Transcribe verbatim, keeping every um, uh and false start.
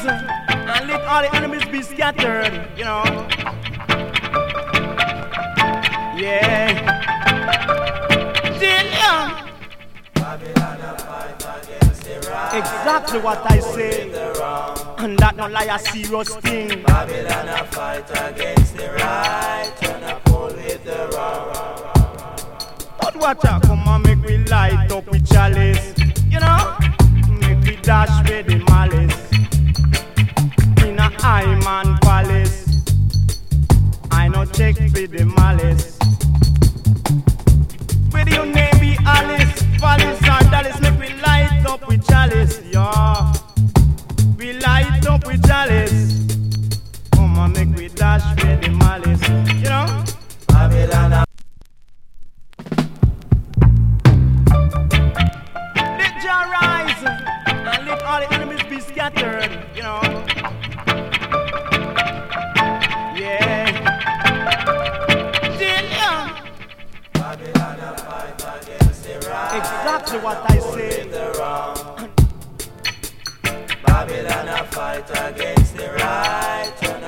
arise and let all the enemies be scattered, you know. Yeah. Still young. Babylon fight against the right. Exactly what I say. And that not lie a serious thing. Babylon fight against the right. And a pull with the wrong. But watch out, come on, make we light up with chalice. You know? Make we dash with the malice. In a high man palace. I no check with the malice. With your name be Alice, Palace and Dallas. Make we light up with chalice, yeah. We light up with chalice. Come on, make we dash with the malice. You know? Babylon. Let Jah rise and let all the enemies be scattered, you know. Yeah. Still young. Babylon fight against the right. Exactly what I say. The wrong. Babylon fight against the right.